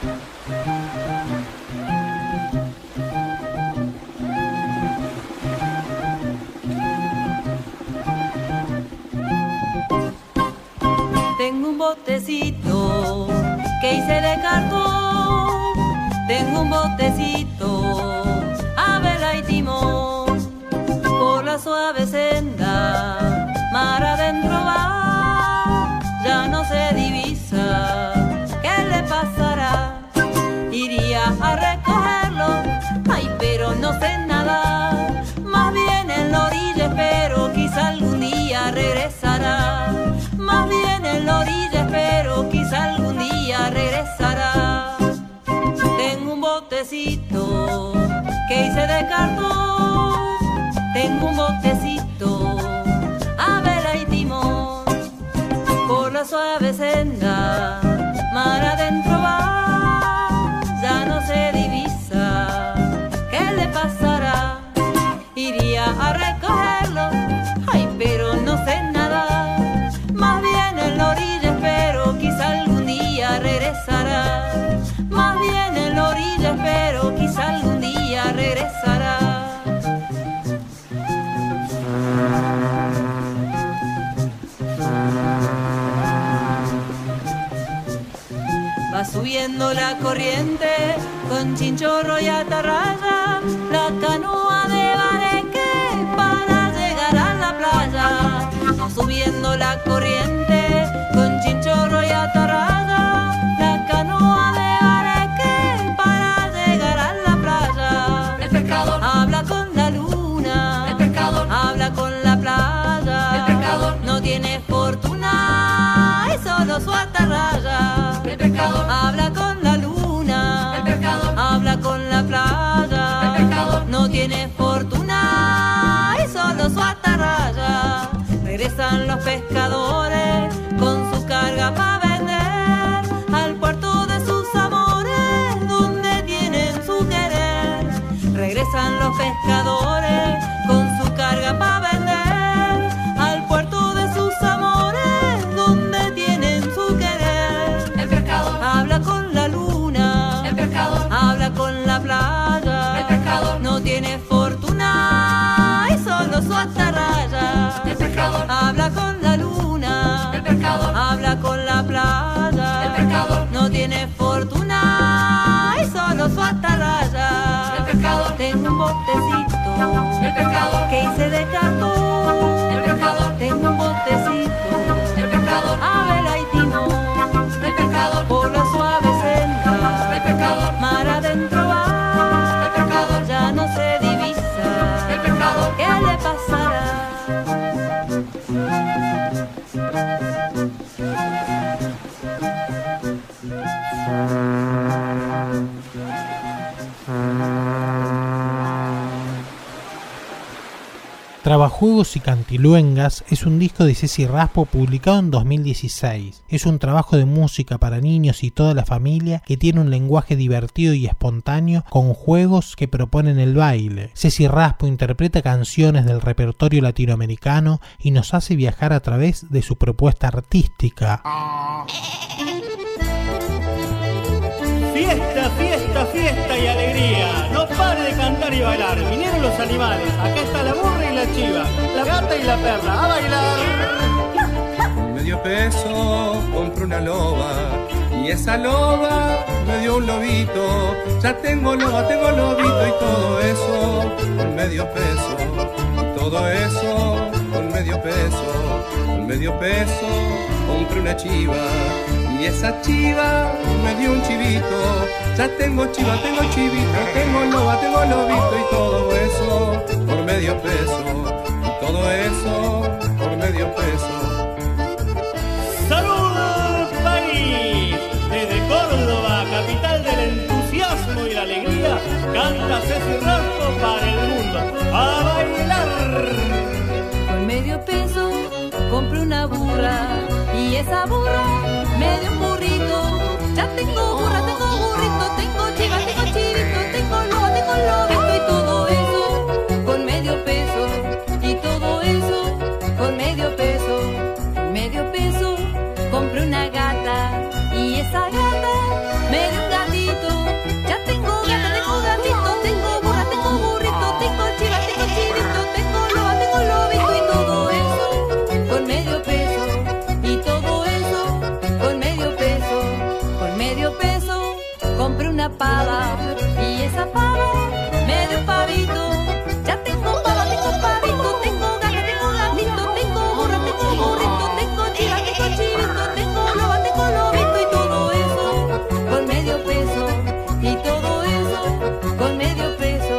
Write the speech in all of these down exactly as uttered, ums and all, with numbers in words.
Tengo un botecito que hice de cartón, tengo un botecito a vela y timón, por la suave senda, mar adentro va, ya no se divisa, ¿qué le pasará? Iría a recogerlo, ay, pero no sé nada, más bien en la orilla espero, quizá algún día regresará. Más bien en la orilla espero, quizá algún día regresará. Tengo un botecito que hice de cartón, tengo un botecito a vela y timón, por la suave senda, mar adentro va, ya no se divisa, ¿qué le pasará? Iría a recogerlo, ay, pero no sé nada. Más bien en la orilla espero, quizá algún día regresará. Más bien en la orilla espero, quizá algún día regresará. Va subiendo la corriente con chinchorro y atarraya, la canoa de bareque para llegar a la playa. Va subiendo la corriente con chinchorro y atarraya, la canoa de bareque para llegar a la playa. El pescador habla con la luna, el pescador habla con la playa, el pescador no tiene fortuna y solo su atarraya. El pescador habla con la luna, el pescador habla con la playa, el pescador no tiene fortuna y solo su atarraya. Regresan los pescadores con su carga para vender al puerto de sus amores donde tienen su querer. Regresan los pescadores con su carga para vender al puerto de sus amores donde tienen su querer. el pescador Habla con la luna, el pescador habla con la playa, el pescador no tiene fortuna y solo su atarraya. el pescador Habla con la luna, el pescador habla con la playa, el pescador no tiene fortuna y solo su atarraya. el pescador Tengo un botecito el pescador que hice de cartón, el pescador tengo un botecito el pescador a vela y timón, el pescador por la suave senda, el pescador mar adentro va, el pescador ya no se divisa, el pescador ¿qué le pasará? Trabajuegos y Cantiluengas es un disco de Ceci Raspo publicado en dos mil dieciséis. Es un trabajo de música para niños y toda la familia que tiene un lenguaje divertido y espontáneo con juegos que proponen el baile. Ceci Raspo interpreta canciones del repertorio latinoamericano y nos hace viajar a través de su propuesta artística. Fiesta, fiesta, fiesta y alegría. No pare de cantar y bailar. Vinieron los animales. Acá está la burra y la chiva, la gata y la perra. A bailar. Medio peso compré una loba y esa loba me dio un lobito. Ya tengo loba, tengo lobito y todo eso con medio peso. Todo eso con medio peso. Con medio peso compré una chiva y esa chiva me dio un chivito. Ya tengo chiva, tengo chivito, tengo loba, tengo lobito y todo eso por medio peso. Y todo eso por medio peso. ¡Saludos, país! Desde Córdoba, capital del entusiasmo y la alegría, canta Ceci Raspo para el mundo. ¡A bailar! Con medio peso compré una burra y esa burra me dio un burrito. Ya tengo burra, tengo burrito, tengo chiva, tengo chivito, tengo loba, tengo lobito y todo eso con medio peso. Y todo eso con medio peso. Con medio peso compré una gata y esa gata me dio un gatito. pava y esa pava me dio un pavito. Ya tengo pava, tengo pavito, tengo gata, tengo gatito, tengo burra, tengo burrito, tengo chiva, tengo chivito, tengo loba, tengo lobito y todo eso con medio peso, y todo eso con medio peso.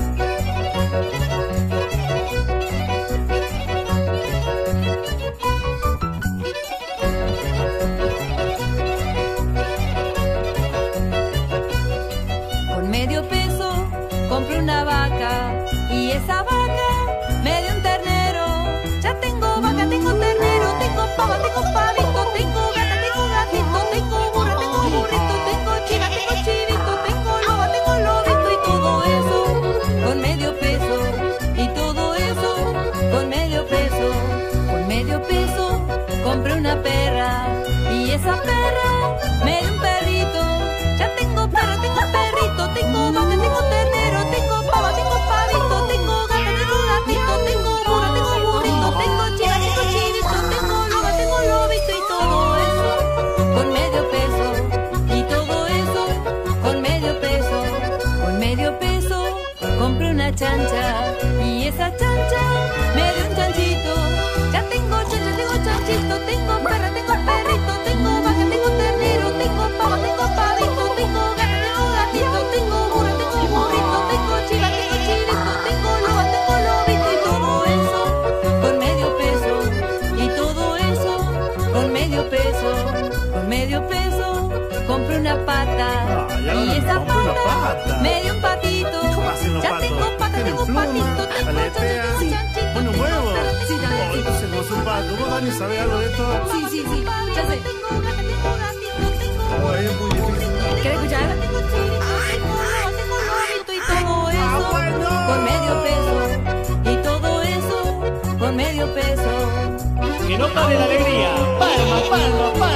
Con medio peso compré una vaca y esa vaca me dio un ternero. Ya tengo vaca, tengo ternero, tengo pava, tengo pavito, tengo gata, tengo gatito, tengo burra, tengo burrito, tengo chiva, tengo chivito, tengo loba, tengo lobito y todo eso con medio peso, y todo eso con medio peso. Con medio peso compré una perra y esa perra me dio un perrito. Ya tengo perro, tengo perrito, tengo vaca, tengo ternero, tengo pava, tengo pavito, tengo gata, tengo gatito, tengo burra, tengo burrito, tengo chiva, tengo chivito, tengo loba, tengo lobito y todo eso con medio peso, y todo eso con medio peso. Con medio peso compré una chancha y esa chancha me dio un chanchito. Ya tengo chancha, tengo chanchito, tengo perra, tengo perrito, tengo vaca, tengo ternero, tengo pava, tengo pavito, tengo gata, tengo gatito, tengo burra, tengo burrito, tengo chiva, tengo chivito, tengo loba, tengo lobito y todo eso con medio peso, y todo eso con medio peso. Con medio peso compré una pata Ah, ya y esa compré una pata pata. me dio un patito. ¿Cómo hacen los Ya patos? tengo pata, ¿Tienen tengo pluma? patito, tengo ¿Aletean? chanchito, chanchito, ¿Ponen tengo huevos? perro, sí, dale, Oh, sí. entonces no es un pato. ¿Vos, Dani, sabés algo de esto? Sí, sí, sí, ya sé. Tengo gata, tengo gatito, tengo Oh, es muy difícil. ¿Querés escuchar? Tengo chivito, tengo loba, tengo lobito y todo eso bueno. con medio peso, y todo eso con medio peso. Que no pare la alegría. Palma, palma, palma.